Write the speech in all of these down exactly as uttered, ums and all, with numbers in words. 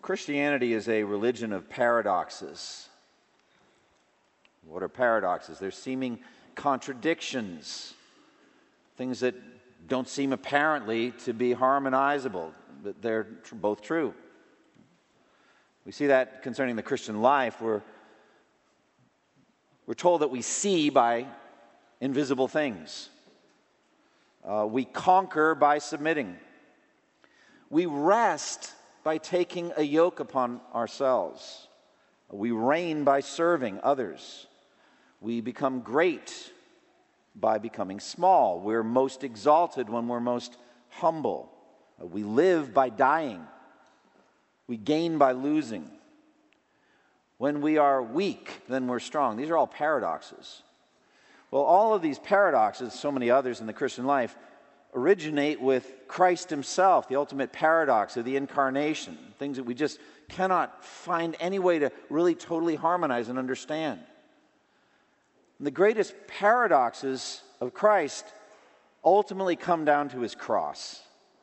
Christianity is a religion of paradoxes. What are paradoxes? They're seeming contradictions, things that don't seem apparently to be harmonizable, but they're tr- both true. We see that concerning the Christian life. We're, we're told that we see by invisible things. Uh, we conquer by submitting. We rest by taking a yoke upon ourselves. We reign by serving others. We become great by becoming small. We're most exalted when we're most humble. We live by dying. We gain by losing. When we are weak, then we're strong. These are all paradoxes. Well, all of these paradoxes, so many others in the Christian life, originate with Christ himself, the ultimate paradox of the incarnation, things that we just cannot find any way to really totally harmonize and understand. And the greatest paradoxes of Christ ultimately come down to his cross.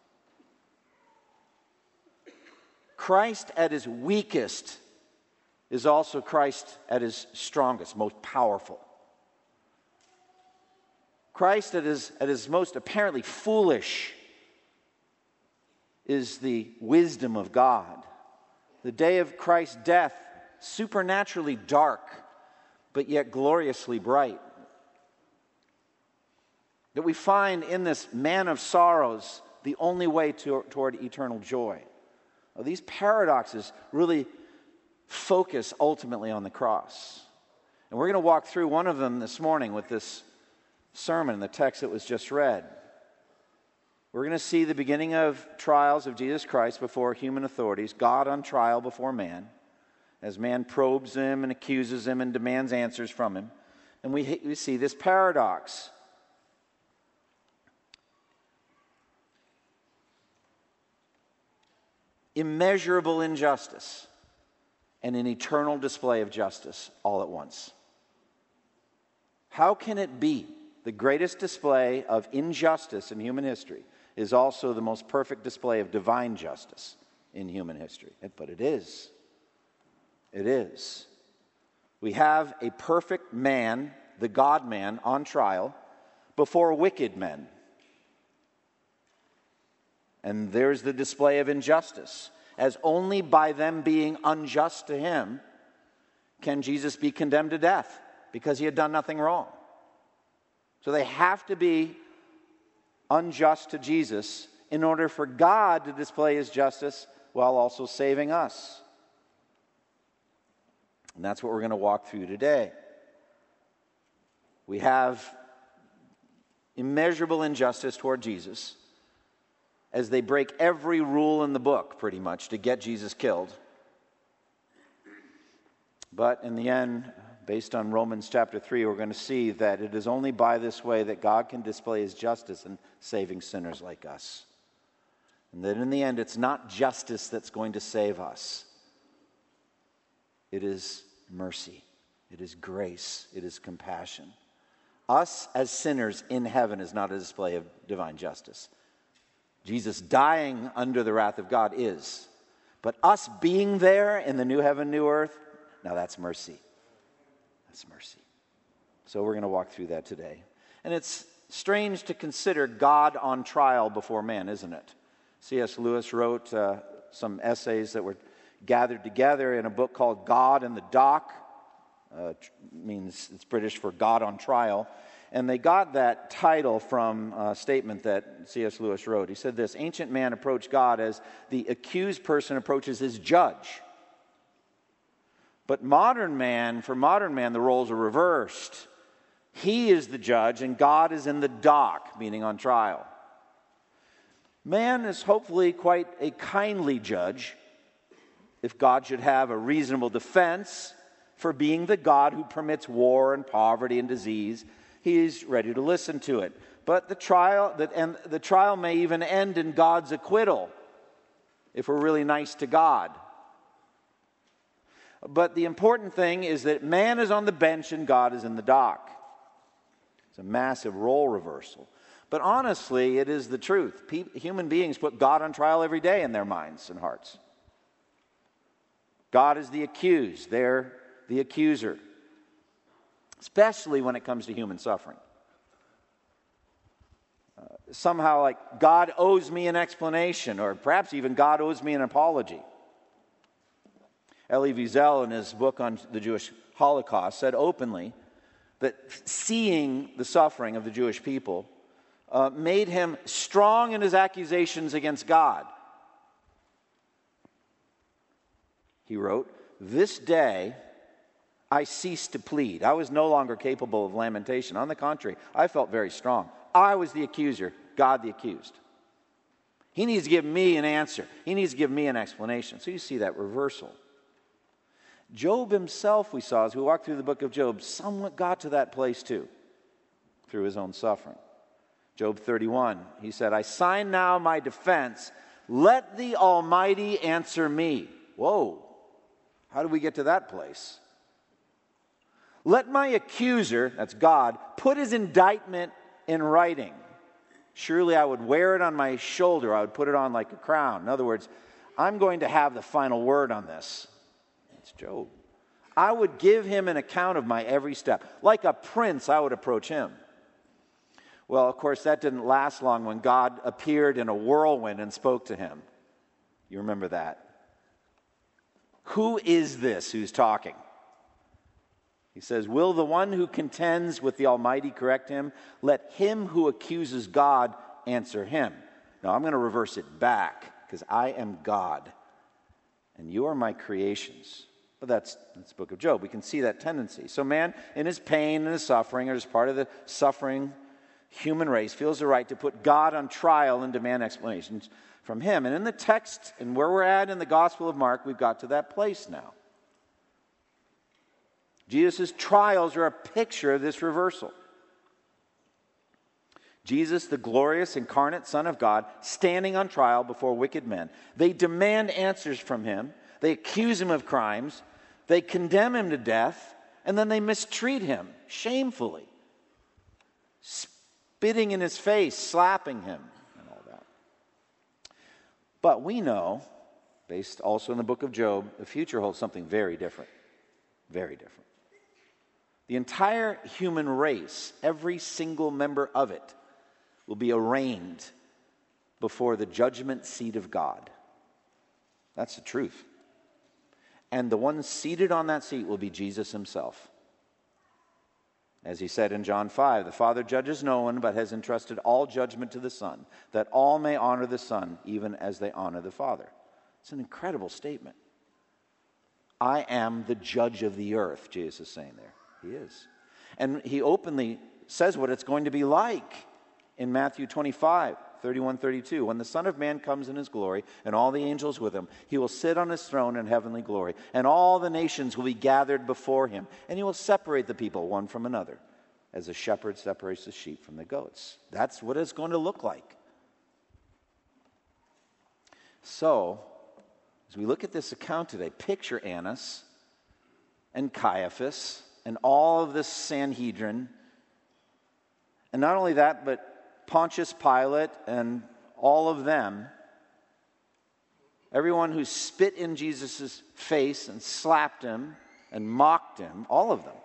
Christ at his weakest is also Christ at his strongest, most powerful. Christ at his, at his most apparently foolish is the wisdom of God. The day of Christ's death, supernaturally dark, but yet gloriously bright. That we find in this man of sorrows the only way to, toward eternal joy. Well, these paradoxes really focus ultimately on the cross. And we're going to walk through one of them this morning with this sermon, the text that was just read. We're going to see the beginning of trials of Jesus Christ before human authorities, God on trial before man, as man probes him and accuses him and demands answers from him. And we, we see this paradox. Immeasurable injustice and an eternal display of justice all at once. How can it be the greatest display of injustice in human history is also the most perfect display of divine justice in human history? But it is. It is. We have a perfect man, the God-man, on trial before wicked men. And there's the display of injustice, as only by them being unjust to him can Jesus be condemned to death, because he had done nothing wrong. So they have to be unjust to Jesus in order for God to display his justice while also saving us. And that's what we're going to walk through today. We have immeasurable injustice toward Jesus as they break every rule in the book, pretty much, to get Jesus killed. But in the end, based on Romans chapter three, we're going to see that it is only by this way that God can display his justice in saving sinners like us. And that in the end, it's not justice that's going to save us. It is mercy. It is grace. It is compassion. Us as sinners in heaven is not a display of divine justice. Jesus dying under the wrath of God is. But us being there in the new heaven, new earth, now that's mercy. That's mercy. So we're going to walk through that today. And it's strange to consider God on trial before man, isn't it? C S Lewis wrote uh, some essays that were gathered together in a book called God in the Dock. Uh, means it's British for God on Trial. And they got that title from a statement that C S Lewis wrote. He said this: ancient man approached God as the accused person approaches his judge. But modern man, for modern man, the roles are reversed. He is the judge and God is in the dock, meaning on trial. Man is hopefully quite a kindly judge if God should have a reasonable defense for being the God who permits war and poverty and disease. He's ready to listen to it. But the trial, that and the trial may even end in God's acquittal if we're really nice to God. But the important thing is that man is on the bench and God is in the dock. It's a massive role reversal. But honestly, it is the truth. Pe- human beings put God on trial every day in their minds and hearts. God is the accused. They're the accuser. Especially when it comes to human suffering. Uh, somehow like God owes me an explanation, or perhaps even God owes me an apology. Elie Wiesel, in his book on the Jewish Holocaust, said openly that seeing the suffering of the Jewish people uh, made him strong in his accusations against God. He wrote, "This day I ceased to plead. I was no longer capable of lamentation. On the contrary, I felt very strong. I was the accuser, God the accused. He needs to give me an answer. He needs to give me an explanation." So you see that reversal. Job himself, we saw as we walked through the book of Job, somewhat got to that place too, through his own suffering. Job thirty-one, he said, "I sign now my defense. Let the Almighty answer me." Whoa, how do we get to that place? "Let my accuser," that's God, "put his indictment in writing. Surely I would wear it on my shoulder. I would put it on like a crown." In other words, I'm going to have the final word on this. It's Job. "I would give him an account of my every step. Like a prince, I would approach him." Well, of course, that didn't last long when God appeared in a whirlwind and spoke to him. You remember that. Who is this who's talking? He says, "Will the one who contends with the Almighty correct him? Let him who accuses God answer him." Now, I'm going to reverse it back, because I am God, and you are my creations. But that's, that's the book of Job. We can see that tendency. So man, in his pain and his suffering, or as part of the suffering human race, feels the right to put God on trial and demand explanations from him. And in the text, and where we're at in the Gospel of Mark, we've got to that place now. Jesus' trials are a picture of this reversal. Jesus, the glorious incarnate Son of God, standing on trial before wicked men. They demand answers from him. They accuse him of crimes. They condemn him to death. And then they mistreat him shamefully, spitting in his face, slapping him, and all that. But we know, based also in the book of Job, the future holds something very different. Very different. The entire human race, every single member of it, will be arraigned before the judgment seat of God. That's the truth. And the one seated on that seat will be Jesus himself. As he said in John five, "The Father judges no one, but has entrusted all judgment to the Son, that all may honor the Son, even as they honor the Father." It's an incredible statement. I am the judge of the earth, Jesus is saying there. He is. And he openly says what it's going to be like in Matthew twenty-five, thirty-one, thirty-two. "When the Son of Man comes in his glory, and all the angels with him, he will sit on his throne in heavenly glory, and all the nations will be gathered before him, and he will separate the people one from another, as a shepherd separates the sheep from the goats." That's what it's going to look like. So, as we look at this account today, picture Annas and Caiaphas and all of this Sanhedrin. And not only that, but Pontius Pilate and all of them. Everyone who spit in Jesus' face and slapped him and mocked him, all of them,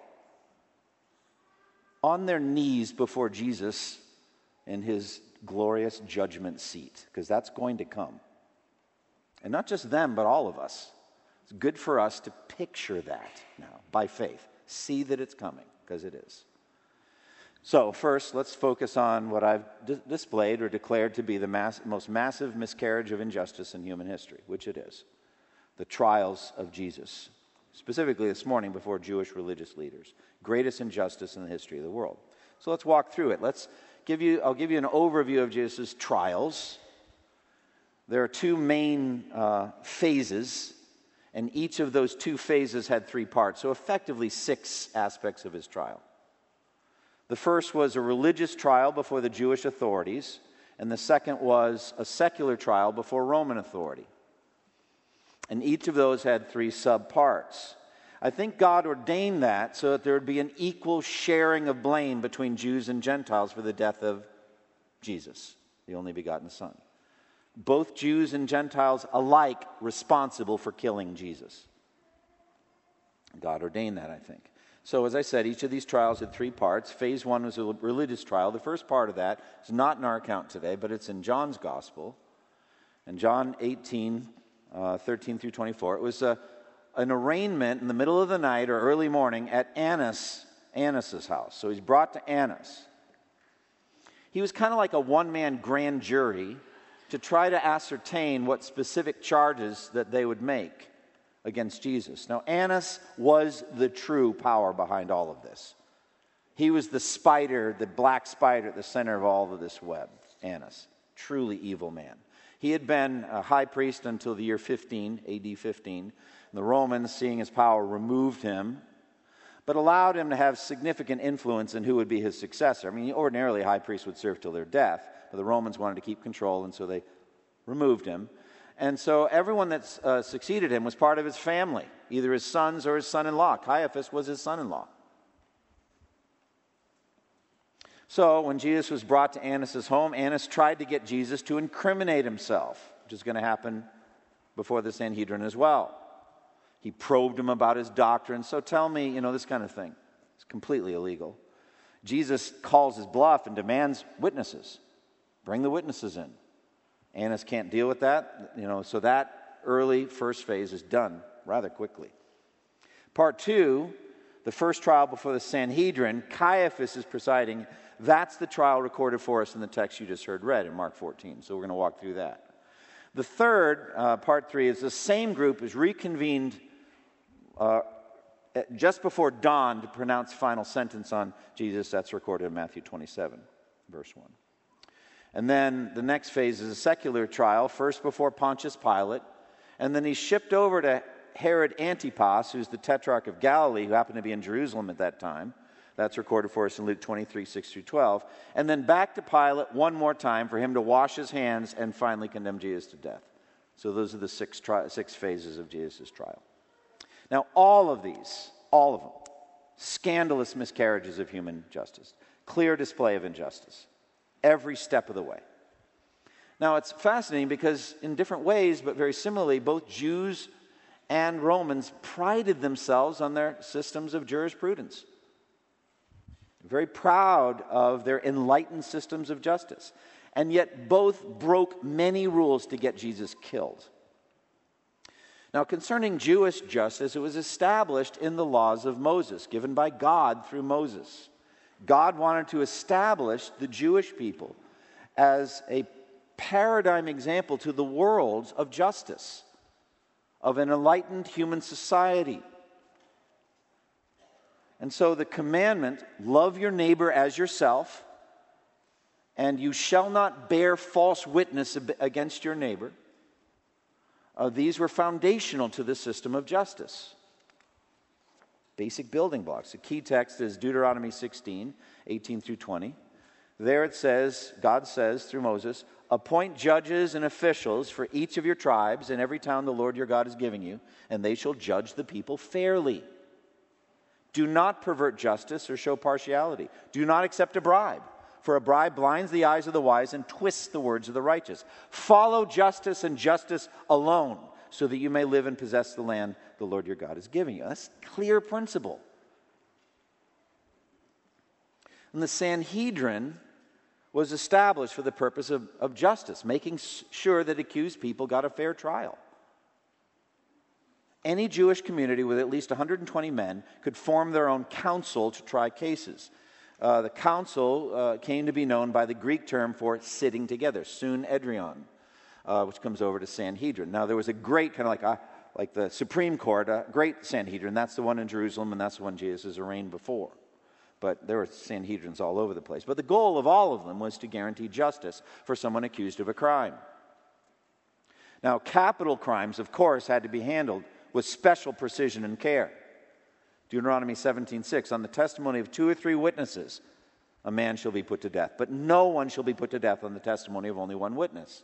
on their knees before Jesus in his glorious judgment seat, because that's going to come. And not just them, but all of us. It's good for us to picture that now, by faith. See that it's coming, because it is. So first, let's focus on what I've d- displayed or declared to be the mass- most massive miscarriage of injustice in human history, which it is. The trials of Jesus. Specifically this morning before Jewish religious leaders. Greatest injustice in the history of the world. So let's walk through it. Let's give you, I'll give you an overview of Jesus' trials. There are two main uh, phases, and each of those two phases had three parts. So effectively six aspects of his trial. The first was a religious trial before the Jewish authorities, and the second was a secular trial before Roman authority. And each of those had three subparts. I think God ordained that so that there would be an equal sharing of blame between Jews and Gentiles for the death of Jesus, the only begotten Son. Both Jews and Gentiles alike responsible for killing Jesus. God ordained that, I think. So as I said, each of these trials had three parts. Phase one was a religious trial. The first part of that is not in our account today, but it's in John's gospel. In John eighteen, uh, thirteen through twenty-four, it was a, an arraignment in the middle of the night or early morning at Annas, Annas' house. So he's brought to Annas. He was kind of like a one-man grand jury to try to ascertain what specific charges that they would make against Jesus. Now, Annas was the true power behind all of this. He was the spider, the black spider at the center of all of this web. Annas, truly evil man. He had been a high priest until the year fifteen, A D fifteen. The Romans, seeing his power, removed him, but allowed him to have significant influence in who would be his successor. I mean, ordinarily, high priests would serve till their death, but the Romans wanted to keep control, and so they removed him. And so everyone that uh, succeeded him was part of his family, either his sons or his son-in-law. Caiaphas was his son-in-law. So when Jesus was brought to Annas' home, Annas tried to get Jesus to incriminate himself, which is going to happen before the Sanhedrin as well. He probed him about his doctrine. So tell me, you know, this kind of thing. It's completely illegal. Jesus calls his bluff and demands witnesses. Bring the witnesses in. Annas can't deal with that, you know, so that early first phase is done rather quickly. Part two, the first trial before the Sanhedrin, Caiaphas is presiding. That's the trial recorded for us in the text you just heard read in Mark fourteen. So we're going to walk through that. The third, uh, part three, is the same group is reconvened uh, just before dawn to pronounce final sentence on Jesus. That's recorded in Matthew twenty-seven, verse one. And then the next phase is a secular trial, first before Pontius Pilate, and then he's shipped over to Herod Antipas, who's the tetrarch of Galilee, who happened to be in Jerusalem at that time. That's recorded for us in Luke twenty-three, six through twelve. And then back to Pilate one more time for him to wash his hands and finally condemn Jesus to death. So those are the six, tri- six phases of Jesus' trial. Now, all of these, all of them, scandalous miscarriages of human justice, clear display of injustice, every step of the way. Now, it's fascinating because in different ways, but very similarly, both Jews and Romans prided themselves on their systems of jurisprudence. Very proud of their enlightened systems of justice. And yet both broke many rules to get Jesus killed. Now, concerning Jewish justice, it was established in the laws of Moses, given by God through Moses. God wanted to establish the Jewish people as a paradigm example to the world of justice, of an enlightened human society. And so the commandment, love your neighbor as yourself, and you shall not bear false witness against your neighbor, uh, these were foundational to the system of justice. Basic building blocks. The key text is Deuteronomy sixteen, eighteen through twenty. There it says, God says through Moses, appoint judges and officials for each of your tribes in every town the Lord your God is giving you, and they shall judge the people fairly. Do not pervert justice or show partiality. Do not accept a bribe, for a bribe blinds the eyes of the wise and twists the words of the righteous. Follow justice and justice alone, so that you may live and possess the land the Lord your God is giving you. That's a clear principle. And the Sanhedrin was established for the purpose of, of justice, making sure that accused people got a fair trial. Any Jewish community with at least one hundred twenty men could form their own council to try cases. Uh, the council uh, came to be known by the Greek term for sitting together, Sunedrion, uh, which comes over to Sanhedrin. Now, there was a great, kind of like, a, like the Supreme Court, a great Sanhedrin. That's the one in Jerusalem, and that's the one Jesus has arraigned before. But there were Sanhedrins all over the place. But the goal of all of them was to guarantee justice for someone accused of a crime. Now, capital crimes, of course, had to be handled with special precision and care. Deuteronomy seventeen six, on the testimony of two or three witnesses, a man shall be put to death. But no one shall be put to death on the testimony of only one witness.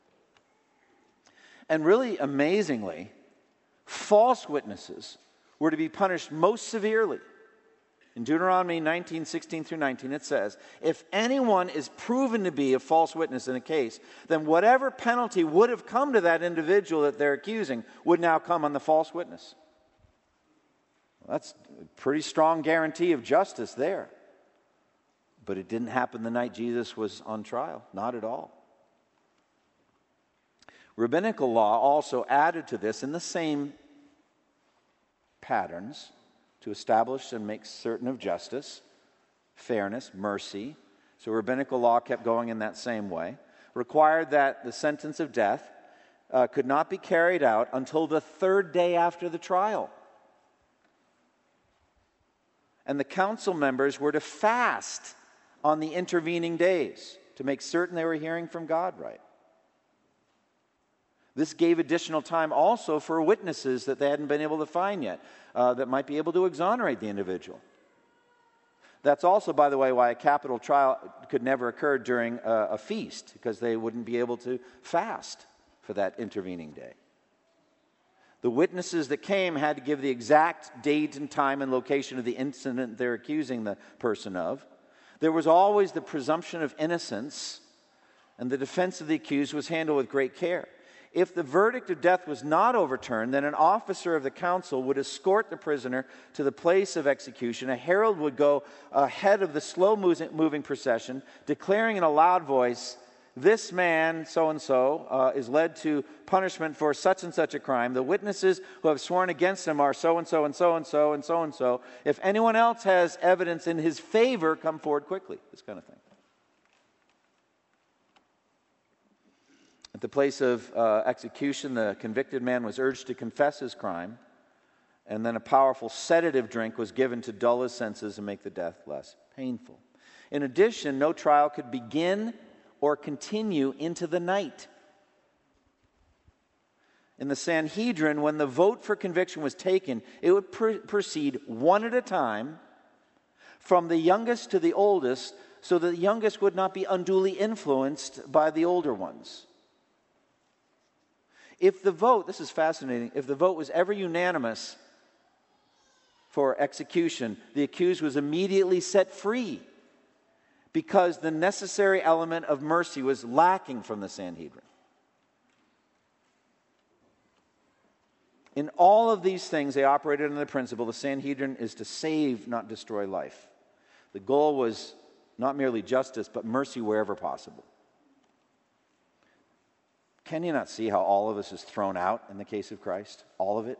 And really amazingly, false witnesses were to be punished most severely. In Deuteronomy nineteen sixteen through nineteen, it says, if anyone is proven to be a false witness in a case, then whatever penalty would have come to that individual that they're accusing would now come on the false witness. That's a pretty strong guarantee of justice there. But it didn't happen the night Jesus was on trial. Not at all. Rabbinical law also added to this in the same patterns to establish and make certain of justice, fairness, mercy. So rabbinical law kept going in that same way. Required that the sentence of death uh, could not be carried out until the third day after the trial. And the council members were to fast on the intervening days to make certain they were hearing from God right. This gave additional time also for witnesses that they hadn't been able to find yet, uh, that might be able to exonerate the individual. That's also, by the way, why a capital trial could never occur during a, a feast, because they wouldn't be able to fast for that intervening day. The witnesses that came had to give the exact date and time and location of the incident they're accusing the person of. There was always the presumption of innocence, and the defense of the accused was handled with great care. If the verdict of death was not overturned, then an officer of the council would escort the prisoner to the place of execution. A herald would go ahead of the slow-moving procession, declaring in a loud voice, "This man, so-and-so, uh, is led to punishment for such and such a crime. The witnesses who have sworn against him are so-and-so and so-and-so and so-and-so. If anyone else has evidence in his favor, come forward quickly." This kind of thing. At the place of uh, execution, the convicted man was urged to confess his crime, and then a powerful sedative drink was given to dull his senses and make the death less painful. In addition, no trial could begin or continue into the night. In the Sanhedrin, when the vote for conviction was taken, it would pr- proceed one at a time from the youngest to the oldest, so that the youngest would not be unduly influenced by the older ones. If the vote, this is fascinating, if the vote was ever unanimous for execution, the accused was immediately set free, because the necessary element of mercy was lacking from the Sanhedrin. In all of these things, they operated under the principle the Sanhedrin is to save, not destroy life. The goal was not merely justice, but mercy wherever possible. Can you not see how all of this is thrown out in the case of Christ? All of it?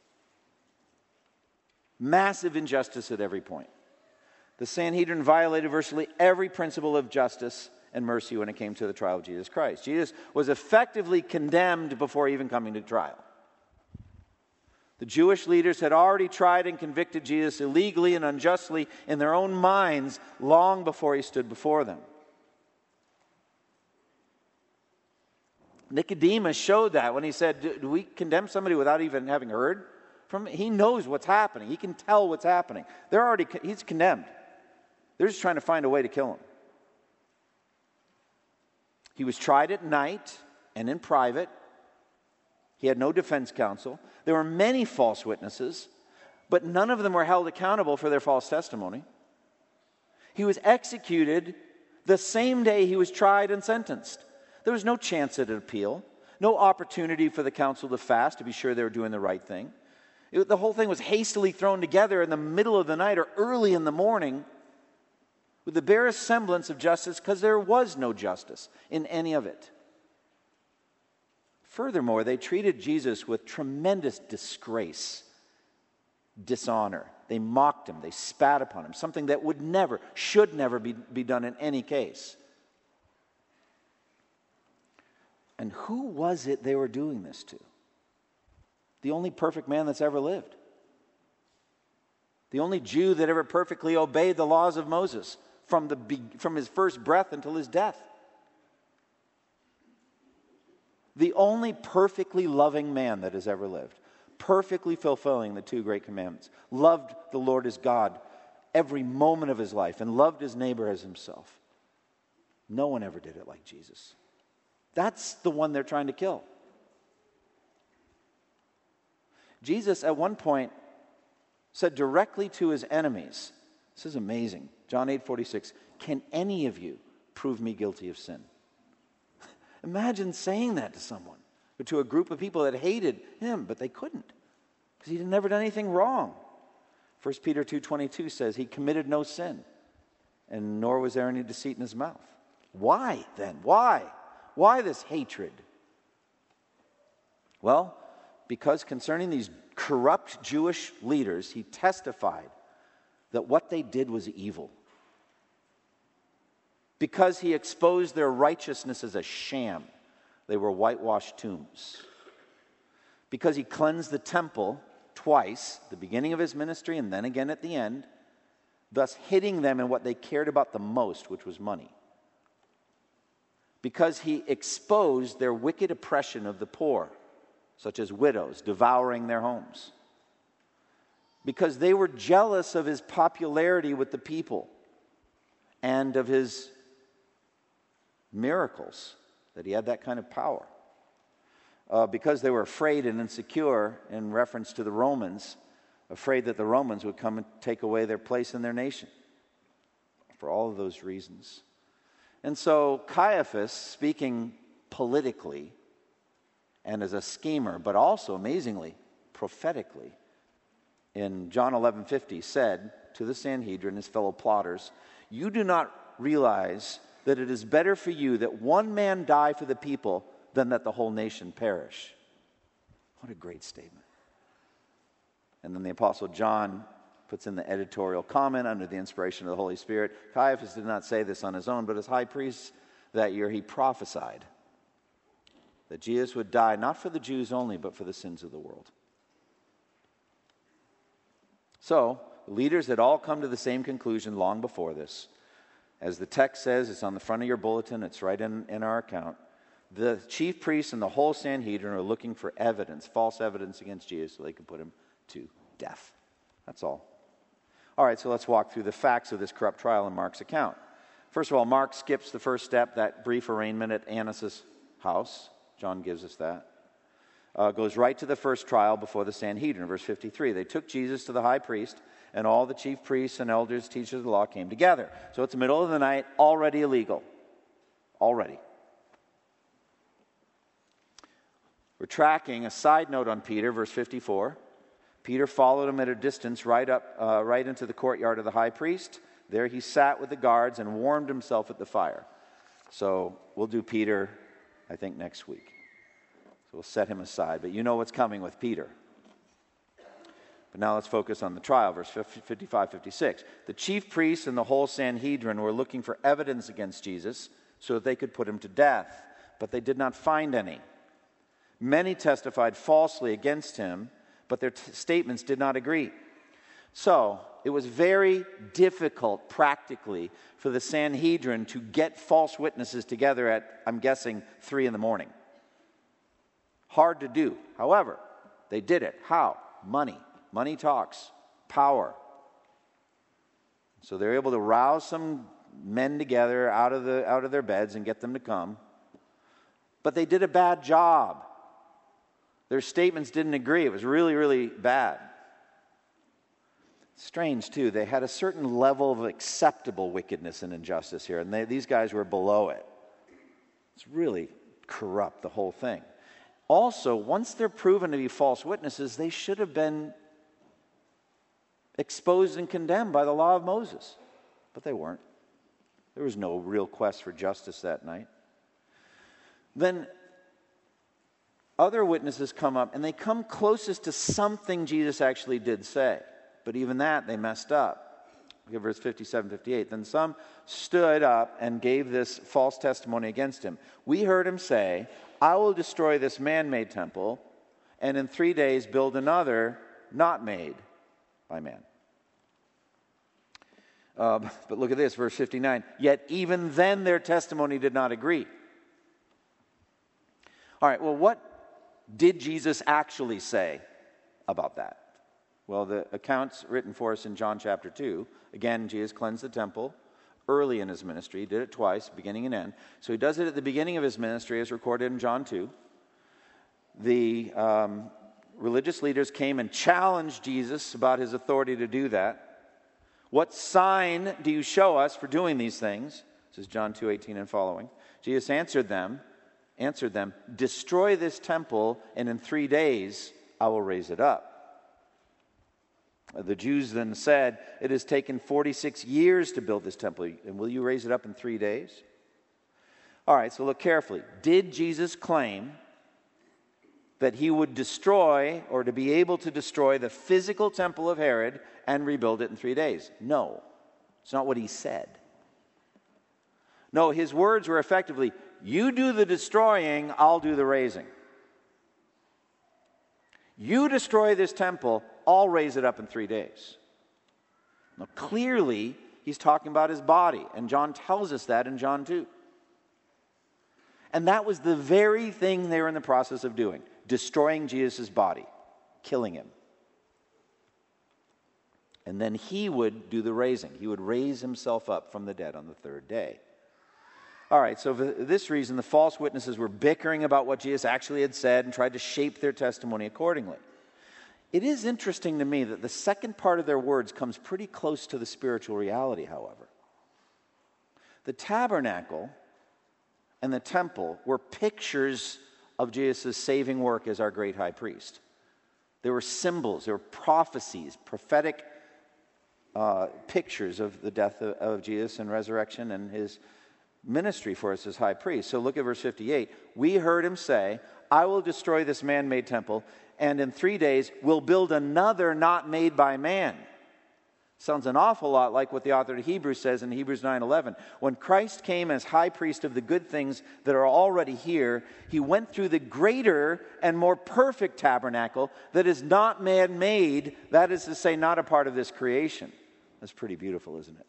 Massive injustice at every point. The Sanhedrin violated virtually every principle of justice and mercy when it came to the trial of Jesus Christ. Jesus was effectively condemned before even coming to trial. The Jewish leaders had already tried and convicted Jesus illegally and unjustly in their own minds long before he stood before them. Nicodemus showed that when he said, do, do we condemn somebody without even having heard from him? He knows what's happening. He can tell what's happening. They're already, he's condemned. They're just trying to find a way to kill him. He was tried at night and in private. He had no defense counsel. There were many false witnesses, but none of them were held accountable for their false testimony. He was executed the same day he was tried and sentenced. There was no chance at an appeal, no opportunity for the council to fast to be sure they were doing the right thing. It, the whole thing was hastily thrown together in the middle of the night or early in the morning with the barest semblance of justice, because there was no justice in any of it. Furthermore, they treated Jesus with tremendous disgrace, dishonor. They mocked him. They spat upon him, something that would never, should never be, be done in any case. And who was it they were doing this to? The only perfect man that's ever lived. The only Jew that ever perfectly obeyed the laws of Moses from, the, from his first breath until his death. The only perfectly loving man that has ever lived. Perfectly fulfilling the two great commandments. Loved the Lord as God every moment of his life and loved his neighbor as himself. No one ever did it like Jesus. That's the one they're trying to kill. Jesus, at one point, said directly to his enemies, this is amazing, John eight forty-six, "Can any of you prove me guilty of sin?" Imagine saying that to someone, or to a group of people that hated him, but they couldn't, because he had never done anything wrong. First Peter two twenty-two says he committed no sin, and nor was there any deceit in his mouth. Why then? Why? Why this hatred? Well, because concerning these corrupt Jewish leaders, he testified that what they did was evil. Because he exposed their righteousness as a sham. They were whitewashed tombs. Because he cleansed the temple twice, the beginning of his ministry and then again at the end, thus hitting them in what they cared about the most, which was money. Because he exposed their wicked oppression of the poor, such as widows devouring their homes. Because they were jealous of his popularity with the people and of his miracles, that he had that kind of power. Uh, because they were afraid and insecure in reference to the Romans, afraid that the Romans would come and take away their place in their nation. For all of those reasons. And so Caiaphas, speaking politically and as a schemer, but also amazingly prophetically, in John eleven fifty said to the Sanhedrin, his fellow plotters, "You do not realize that it is better for you that one man die for the people than that the whole nation perish." What a great statement. And then the Apostle John puts in the editorial comment under the inspiration of the Holy Spirit. Caiaphas did not say this on his own, but as high priest that year he prophesied that Jesus would die not for the Jews only, but for the sins of the world. So, the leaders had all come to the same conclusion long before this. As the text says, it's on the front of your bulletin, it's right in, in our account. The chief priests and the whole Sanhedrin are looking for evidence, false evidence against Jesus, so they can put him to death. That's all. All right, so let's walk through the facts of this corrupt trial in Mark's account. First of all, Mark skips the first step, that brief arraignment at Annas' house. John gives us that. Uh, goes right to the first trial before the Sanhedrin, verse fifty-three. They took Jesus to the high priest, and all the chief priests and elders, teachers of the law, came together. So it's the middle of the night, already illegal. Already. We're tracking a side note on Peter, verse fifty-four. Peter followed him at a distance right up, uh, right into the courtyard of the high priest. There he sat with the guards and warmed himself at the fire. So we'll do Peter, I think, next week. So we'll set him aside. But you know what's coming with Peter. But now let's focus on the trial, verse fifty-five, fifty-six. The chief priests and the whole Sanhedrin were looking for evidence against Jesus so that they could put him to death. But they did not find any. Many testified falsely against him, but their t- statements did not agree. So, it was very difficult, practically, for the Sanhedrin to get false witnesses together at, I'm guessing, three in the morning. Hard to do. However, they did it. How? Money. Money talks. Power. So they're able to rouse some men together out of the out of their beds and get them to come. But they did a bad job. Their statements didn't agree. It was really, really bad. Strange, too. They had a certain level of acceptable wickedness and injustice here, and they, these guys were below it. It's really corrupt, the whole thing. Also, once they're proven to be false witnesses, they should have been exposed and condemned by the law of Moses. But they weren't. There was no real quest for justice that night. Then other witnesses come up, and they come closest to something Jesus actually did say. But even that, they messed up. Look at verse fifty-seven, fifty-eight. Then some stood up and gave this false testimony against him. We heard him say, "I will destroy this man-made temple, and in three days build another not made by man." Uh, but look at this, verse fifty-nine. Yet even then their testimony did not agree. All right, well, what did Jesus actually say about that? Well, the account's written for us in John chapter two. Again, Jesus cleansed the temple early in his ministry. He did it twice, beginning and end. So he does it at the beginning of his ministry, as recorded in John two. The um, religious leaders came and challenged Jesus about his authority to do that. What sign do you show us for doing these things? This is John two eighteen and following. Jesus answered them, answered them, "Destroy this temple, and in three days I will raise it up." The Jews then said, "It has taken forty-six years to build this temple, and will you raise it up in three days?" All right, so look carefully. Did Jesus claim that he would destroy, or to be able to destroy, the physical temple of Herod and rebuild it in three days? No, it's not what he said. No, his words were effectively, you do the destroying, I'll do the raising. You destroy this temple, I'll raise it up in three days. Now, clearly, he's talking about his body, and John tells us that in John two. And that was the very thing they were in the process of doing, destroying Jesus' body, killing him. And then he would do the raising. He would raise himself up from the dead on the third day. All right, so for this reason, the false witnesses were bickering about what Jesus actually had said and tried to shape their testimony accordingly. It is interesting to me that the second part of their words comes pretty close to the spiritual reality, however. The tabernacle and the temple were pictures of Jesus' saving work as our great high priest. They were symbols, they were prophecies, prophetic uh, pictures of the death of, of Jesus and resurrection and his ministry for us as high priest. So look at verse fifty-eight. We heard him say, I will destroy this man-made temple, and in three days will build another not made by man. Sounds an awful lot like what the author of Hebrews says in Hebrews nine eleven. When Christ came as high priest of the good things that are already here, he went through the greater and more perfect tabernacle that is not man-made, that is to say, not a part of this creation. That's pretty beautiful, isn't it?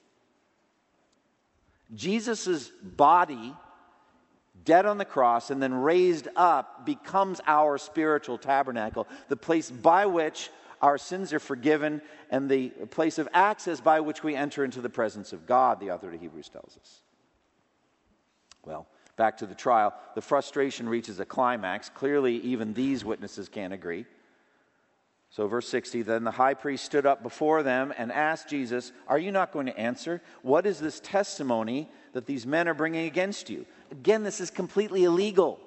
Jesus' body, dead on the cross and then raised up, becomes our spiritual tabernacle, the place by which our sins are forgiven and the place of access by which we enter into the presence of God, the author of Hebrews tells us. Well, back to the trial. The frustration reaches a climax. Clearly, even these witnesses can't agree. So verse sixty, then the high priest stood up before them and asked Jesus, are you not going to answer? What is this testimony that these men are bringing against you? Again, this is completely illegal.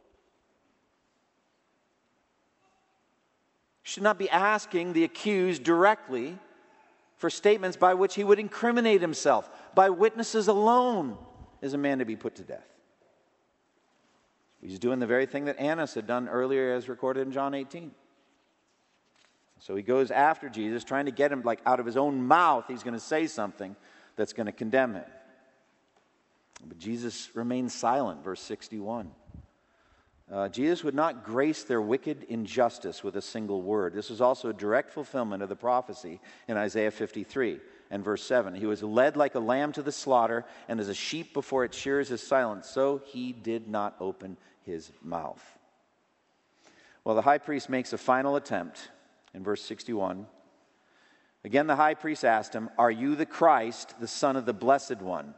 You should not be asking the accused directly for statements by which he would incriminate himself. By witnesses alone is a man to be put to death. He's doing the very thing that Annas had done earlier as recorded in John eighteen. So he goes after Jesus, trying to get him, like out of his own mouth, he's going to say something that's going to condemn him. But Jesus remains silent, verse sixty-one. Uh, Jesus would not grace their wicked injustice with a single word. This was also a direct fulfillment of the prophecy in Isaiah fifty-three and verse seven. He was led like a lamb to the slaughter, and as a sheep before its shearers is silent, so he did not open his mouth. Well, the high priest makes a final attempt. In verse sixty-one, again the high priest asked him, are you the Christ, the Son of the Blessed One?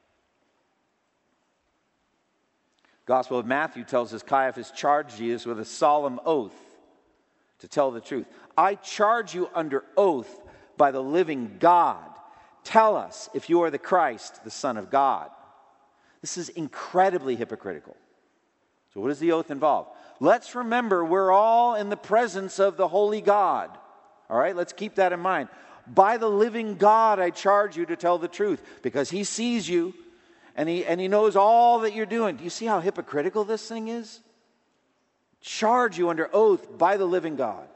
Gospel of Matthew tells us Caiaphas charged Jesus with a solemn oath to tell the truth. I charge you under oath by the living God. Tell us if you are the Christ, the Son of God. This is incredibly hypocritical. So what does the oath involve? Let's remember we're all in the presence of the holy God. All right, let's keep that in mind. By the living God, I charge you to tell the truth, because he sees you and he, and he knows all that you're doing. Do you see how hypocritical this thing is? Charge you under oath by the living God.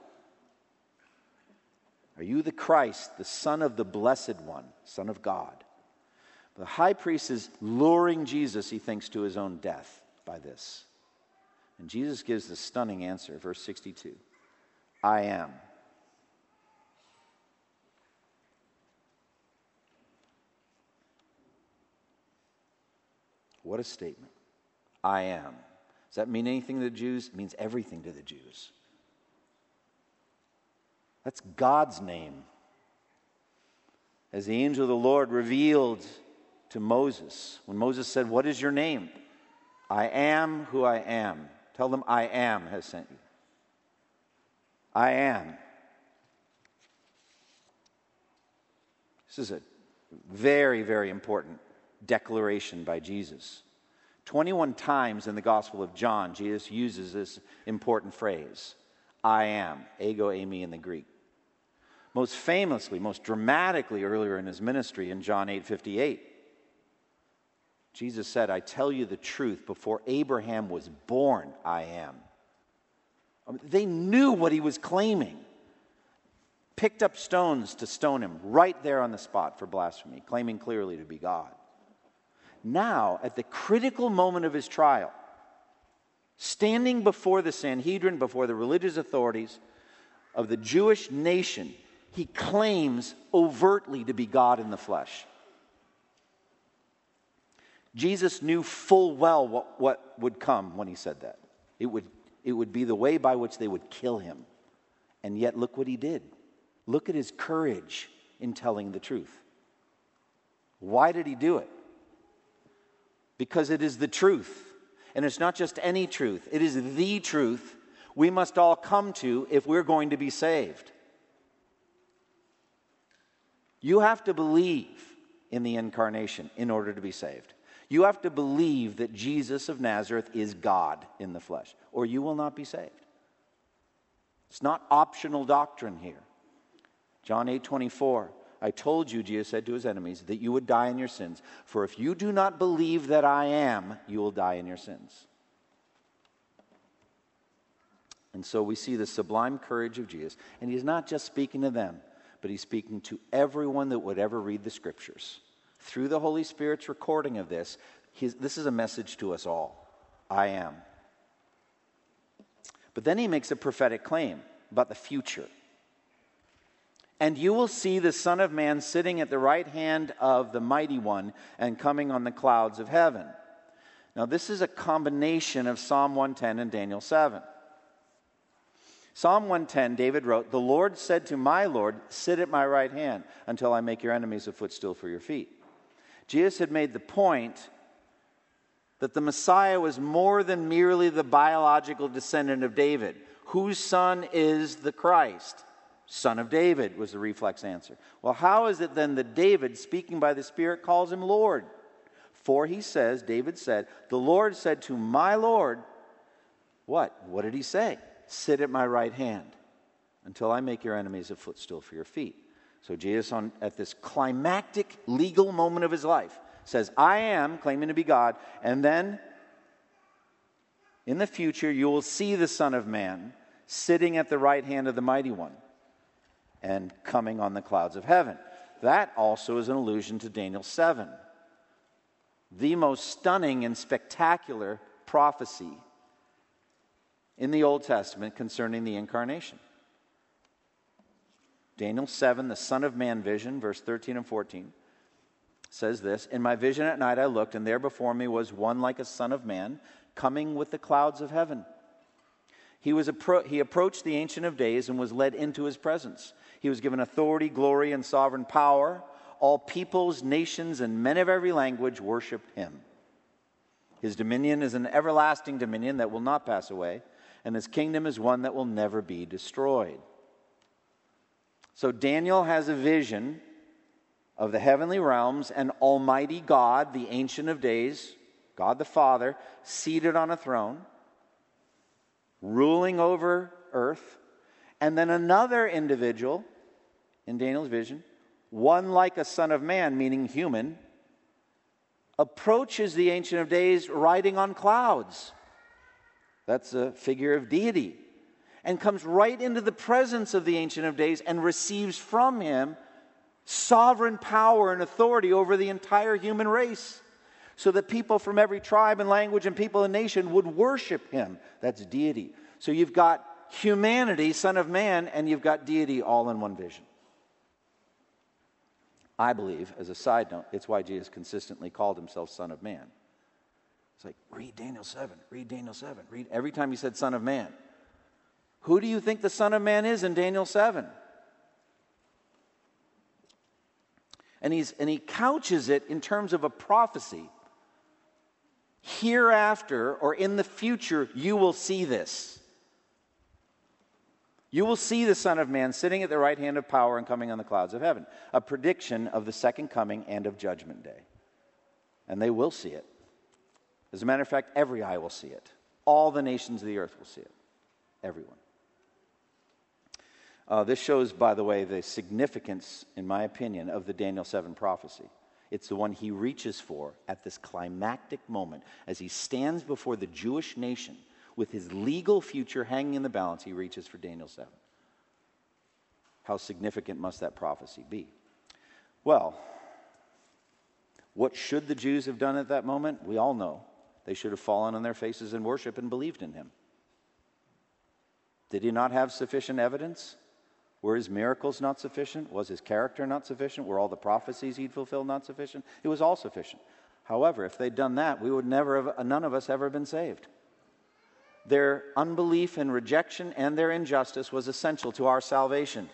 Are you the Christ, the Son of the Blessed One, Son of God? The high priest is luring Jesus, he thinks, to his own death by this. And Jesus gives the stunning answer, verse sixty-two. I am. What a statement. I am. Does that mean anything to the Jews? It means everything to the Jews. That's God's name. As the angel of the Lord revealed to Moses, when Moses said, what is your name? I am who I am. Tell them, I am has sent you. I am. This is a very, very important declaration by Jesus. twenty-one times in the Gospel of John, Jesus uses this important phrase, I am, ego eimi in the Greek. Most famously, most dramatically earlier in his ministry in John eight fifty-eight, Jesus said, I tell you the truth, before Abraham was born, I am. I mean, they knew what he was claiming. Picked up stones to stone him right there on the spot for blasphemy, claiming clearly to be God. Now, at the critical moment of his trial, standing before the Sanhedrin, before the religious authorities of the Jewish nation, he claims overtly to be God in the flesh. Jesus knew full well what, what would come when he said that. It would, it would be the way by which they would kill him. And yet, look what he did. Look at his courage in telling the truth. Why did he do it? Because it is the truth. And it's not just any truth. It is the truth we must all come to if we're going to be saved. You have to believe in the incarnation in order to be saved. You have to believe that Jesus of Nazareth is God in the flesh, or you will not be saved. It's not optional doctrine here. John eight twenty-four, I told you, Jesus said to his enemies, that you would die in your sins. For if you do not believe that I am, you will die in your sins. And so we see the sublime courage of Jesus. And he's not just speaking to them, but he's speaking to everyone that would ever read the Scriptures. Through the Holy Spirit's recording of this, his, this is a message to us all. I am. But then he makes a prophetic claim about the future. And you will see the Son of Man sitting at the right hand of the Mighty One and coming on the clouds of heaven. Now this is a combination of Psalm one ten and Daniel seven. Psalm one ten, David wrote, the Lord said to my Lord, sit at my right hand until I make your enemies a footstool for your feet. Jesus had made the point that the Messiah was more than merely the biological descendant of David. Whose son is the Christ? Son of David was the reflex answer. Well, how is it then that David, speaking by the Spirit, calls him Lord? For he says, David said, the Lord said to my Lord, what? What did he say? Sit at my right hand until I make your enemies a footstool for your feet. So Jesus, on, at this climactic legal moment of his life, says, I am, claiming to be God, and then in the future you will see the Son of Man sitting at the right hand of the Mighty One and coming on the clouds of heaven. That also is an allusion to Daniel seven, the most stunning and spectacular prophecy in the Old Testament concerning the incarnation. Daniel seven, the Son of Man vision, verse thirteen and fourteen, says this, in my vision at night I looked, and there before me was one like a son of man, coming with the clouds of heaven. He, was appro- he approached the Ancient of Days and was led into his presence. He was given authority, glory, and sovereign power. All peoples, nations, and men of every language worshiped him. His dominion is an everlasting dominion that will not pass away, and his kingdom is one that will never be destroyed. So Daniel has a vision of the heavenly realms and Almighty God, the Ancient of Days, God the Father, seated on a throne, ruling over earth, and then another individual in Daniel's vision, one like a son of man, meaning human, approaches the Ancient of Days riding on clouds. That's a figure of deity. And comes right into the presence of the Ancient of Days and receives from him sovereign power and authority over the entire human race, so that people from every tribe and language and people and nation would worship him. That's deity. So you've got humanity, Son of Man, and you've got deity all in one vision. I believe, as a side note, it's why Jesus consistently called himself Son of Man. It's like, read Daniel seven, read Daniel seven, read every time he said Son of Man. Who do you think the Son of Man is in Daniel seven? And he's and he couches it in terms of a prophecy. Hereafter, or in the future, you will see this. You will see the Son of Man sitting at the right hand of power and coming on the clouds of heaven. A prediction of the second coming and of Judgment Day. And they will see it. As a matter of fact, every eye will see it. All the nations of the earth will see it. Everyone. Uh, this shows, by the way, the significance, in my opinion, of the Daniel seven prophecy. It's the one he reaches for at this climactic moment. As he stands before the Jewish nation with his legal future hanging in the balance, he reaches for Daniel seven. How significant must that prophecy be? Well, what should the Jews have done at that moment? We all know. They should have fallen on their faces in worship and believed in him. Did he not have sufficient evidence? Were his miracles not sufficient? Was his character not sufficient? Were all the prophecies he'd fulfilled not sufficient? It was all sufficient. However, if they'd done that, we would never have, none of us ever been saved. Their unbelief and rejection and their injustice was essential to our salvation.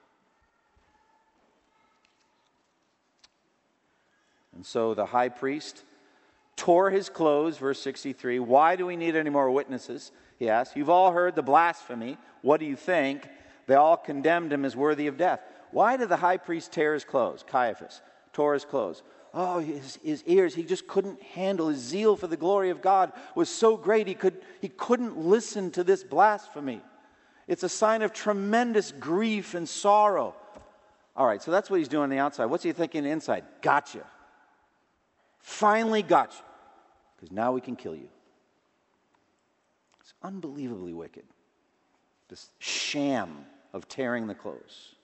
And so the high priest tore his clothes, verse sixty-three. Why do we need any more witnesses? He asked. You've all heard the blasphemy. What do you think? They all condemned him as worthy of death. Why did the high priest tear his clothes? Caiaphas tore his clothes. Oh, his, his ears, he just couldn't handle. His zeal for the glory of God was so great he, could, he couldn't listen to this blasphemy. It's a sign of tremendous grief and sorrow. All right, so that's what he's doing on the outside. What's he thinking inside? Gotcha. Finally got you. Because now we can kill you. It's unbelievably wicked. This sham of tearing the clothes.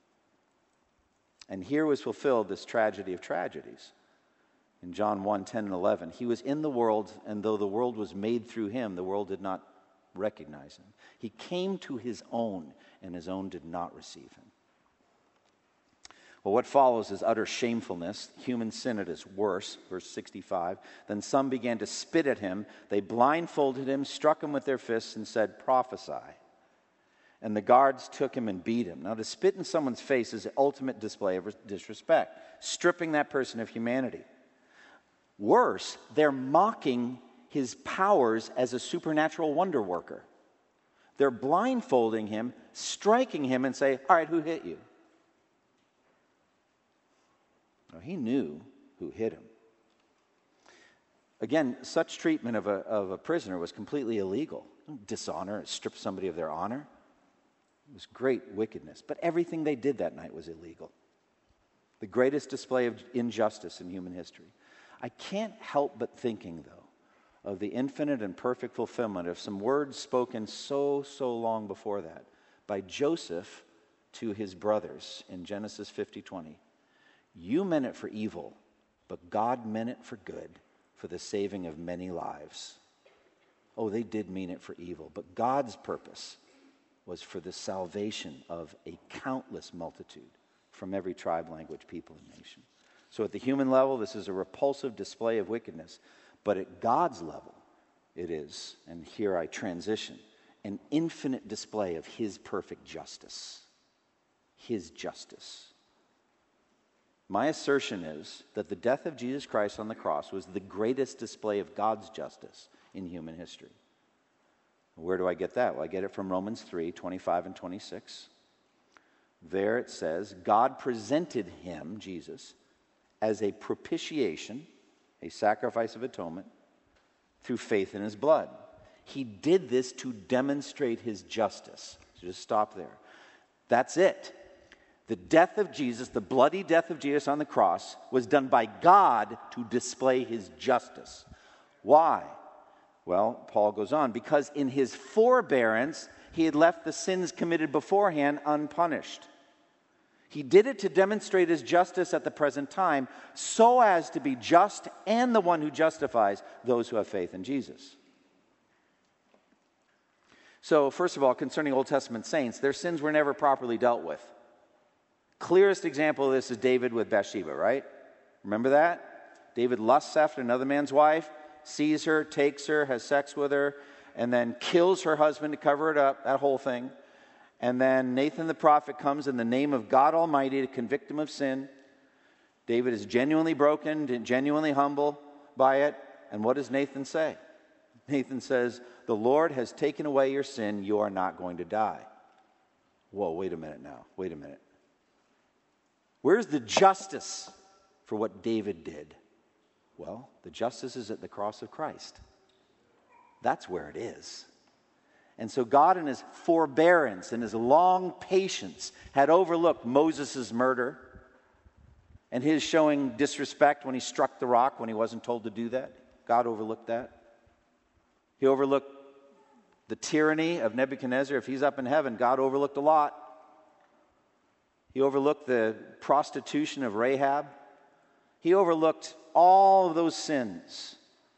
And here was fulfilled this tragedy of tragedies. In John one, ten and eleven, he was in the world, and though the world was made through him, the world did not recognize him. He came to his own, and his own did not receive him. Well, what follows is utter shamefulness. Human sin at its worst, verse sixty-five. Then some began to spit at him. They blindfolded him, struck him with their fists, and said, prophesy. And the guards took him and beat him. Now, to spit in someone's face is the ultimate display of disrespect, stripping that person of humanity. Worse, they're mocking his powers as a supernatural wonder worker. They're blindfolding him, striking him, and say, all right, who hit you? Well, he knew who hit him. Again, such treatment of a, of a prisoner was completely illegal. Dishonor, strip somebody of their honor. It was great wickedness. But everything they did that night was illegal. The greatest display of injustice in human history. I can't help but thinking, though, of the infinite and perfect fulfillment of some words spoken so, so long before that by Joseph to his brothers in Genesis fifty twenty. You meant it for evil, but God meant it for good, for the saving of many lives. Oh, they did mean it for evil, but God's purpose was for the salvation of a countless multitude from every tribe, language, people, and nation. So at the human level, this is a repulsive display of wickedness, but at God's level, it is, and here I transition, an infinite display of his perfect justice. His justice. My assertion is that the death of Jesus Christ on the cross was the greatest display of God's justice in human history. Where do I get that? Well, I get it from Romans three, twenty-five and twenty-six. There it says, God presented him, Jesus, as a propitiation, a sacrifice of atonement, through faith in his blood. He did this to demonstrate his justice. So just stop there. That's it. The death of Jesus, the bloody death of Jesus on the cross, was done by God to display his justice. Why? Well, Paul goes on, because in his forbearance, he had left the sins committed beforehand unpunished. He did it to demonstrate his justice at the present time, so as to be just and the one who justifies those who have faith in Jesus. So, first of all, concerning Old Testament saints, their sins were never properly dealt with. Clearest example of this is David with Bathsheba, right? Remember that? David lusts after another man's wife, sees her, takes her, has sex with her, and then kills her husband to cover it up, that whole thing. And then Nathan the prophet comes in the name of God Almighty to convict him of sin. David is genuinely broken, genuinely humble by it. And what does Nathan say? Nathan says, the Lord has taken away your sin, you are not going to die. Whoa, wait a minute now, wait a minute. Where's the justice for what David did? Well, the justice is at the cross of Christ. That's where it is. And so God in his forbearance and his long patience had overlooked Moses' murder and his showing disrespect when he struck the rock when he wasn't told to do that. God overlooked that. He overlooked the tyranny of Nebuchadnezzar. If he's up in heaven, God overlooked a lot. He overlooked the prostitution of Rahab. He overlooked all of those sins.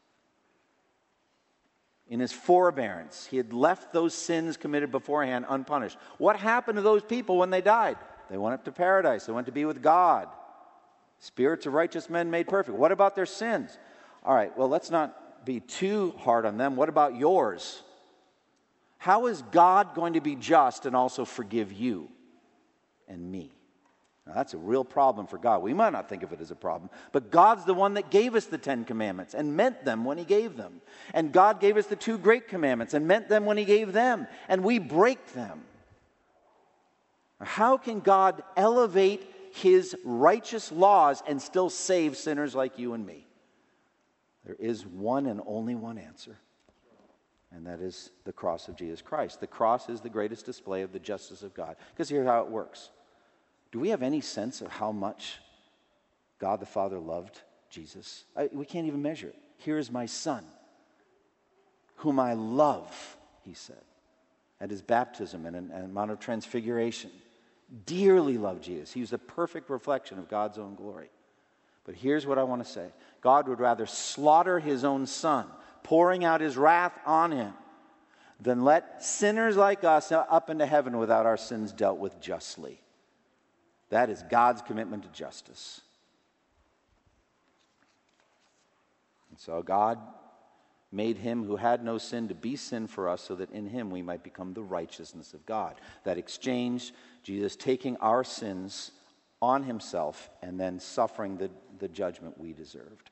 In his forbearance, he had left those sins committed beforehand unpunished. What happened to those people when they died? They went up to paradise. They went to be with God. Spirits of righteous men made perfect. What about their sins? All right, well, let's not be too hard on them. What about yours? How is God going to be just and also forgive you and me? Now, that's a real problem for God. We might not think of it as a problem, but God's the one that gave us the Ten Commandments and meant them when he gave them. And God gave us the two great commandments and meant them when he gave them. And we break them. How can God elevate his righteous laws and still save sinners like you and me? There is one and only one answer. And that is the cross of Jesus Christ. The cross is the greatest display of the justice of God. Because here's how it works. Do we have any sense of how much God the Father loved Jesus? I, we can't even measure it. Here is my Son, whom I love, he said, at his baptism and an Mount of Transfiguration. Dearly loved Jesus. He was a perfect reflection of God's own glory. But here's what I want to say. God would rather slaughter his own Son, pouring out his wrath on him, than let sinners like us up into heaven without our sins dealt with justly. That is God's commitment to justice. And so God made him who had no sin to be sin for us so that in him we might become the righteousness of God. That exchange, Jesus taking our sins on himself and then suffering the, the judgment we deserved.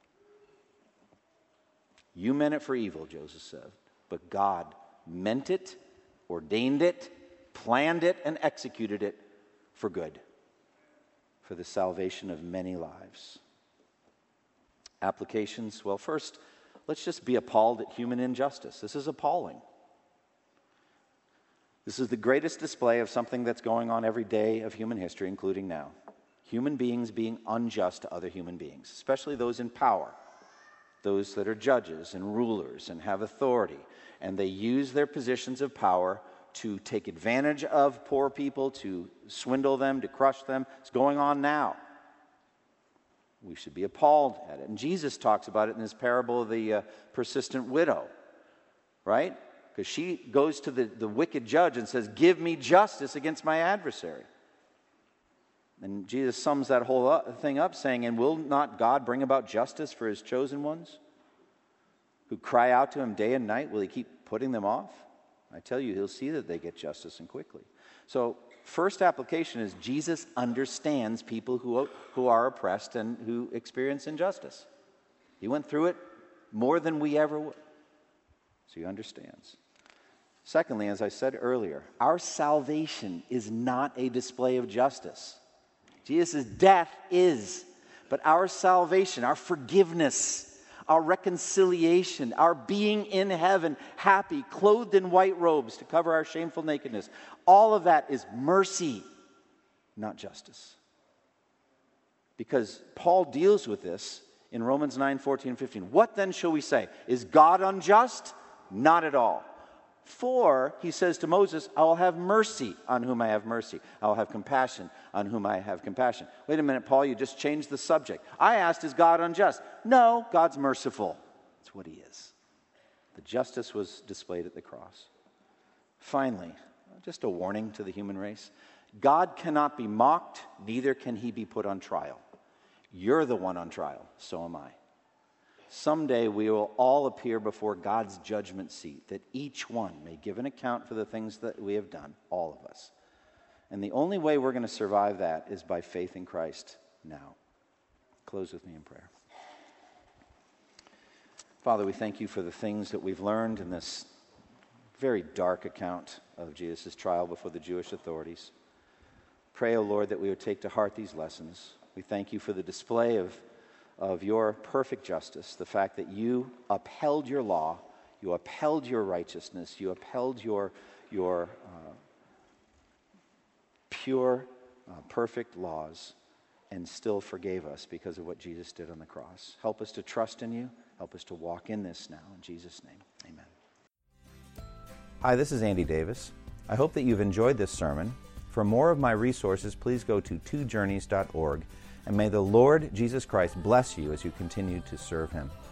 You meant it for evil, Joseph said, but God meant it, ordained it, planned it, and executed it for good, for the salvation of many lives. Applications, well, first, let's just be appalled at human injustice. This is appalling. This is the greatest display of something that's going on every day of human history, including now. Human beings being unjust to other human beings, especially those in power, those that are judges and rulers and have authority, and they use their positions of power to take advantage of poor people, to swindle them, to crush them. It's going on now. We should be appalled at it. And Jesus talks about it in his parable of the uh, persistent widow, right? Because she goes to the, the wicked judge and says, give me justice against my adversary. And Jesus sums that whole thing up saying, and will not God bring about justice for his chosen ones who cry out to him day and night? Will he keep putting them off? I tell you, he'll see that they get justice and quickly. So first application is Jesus understands people who, who are oppressed and who experience injustice. He went through it more than we ever would. So he understands. Secondly, as I said earlier, our salvation is not a display of justice. Jesus' death is, but our salvation, our forgiveness, our reconciliation, our being in heaven, happy, clothed in white robes to cover our shameful nakedness, all of that is mercy, not justice. Because Paul deals with this in Romans nine, fourteen, fifteen. What then shall we say? Is God unjust? Not at all. For, he says to Moses, I will have mercy on whom I have mercy. I will have compassion on whom I have compassion. Wait a minute, Paul, you just changed the subject. I asked, is God unjust? No, God's merciful. That's what he is. The justice was displayed at the cross. Finally, just a warning to the human race. God cannot be mocked, neither can he be put on trial. You're the one on trial, so am I. Someday we will all appear before God's judgment seat, that each one may give an account for the things that we have done, all of us. And the only way we're going to survive that is by faith in Christ now. Close with me in prayer. Father, we thank you for the things that we've learned in this very dark account of Jesus' trial before the Jewish authorities. Pray, O Lord, that we would take to heart these lessons. We thank you for the display of of your perfect justice, the fact that you upheld your law, You upheld your righteousness. You upheld your, your uh, pure, uh, perfect laws, and still forgave us because of what Jesus did on the cross. Help us to trust in you. Help us to walk in this now. In Jesus' name, amen. Hi, this is Andy Davis. I hope that you've enjoyed this sermon. For more of my resources, please go to two journeys dot org, and may the Lord Jesus Christ bless you as you continue to serve him.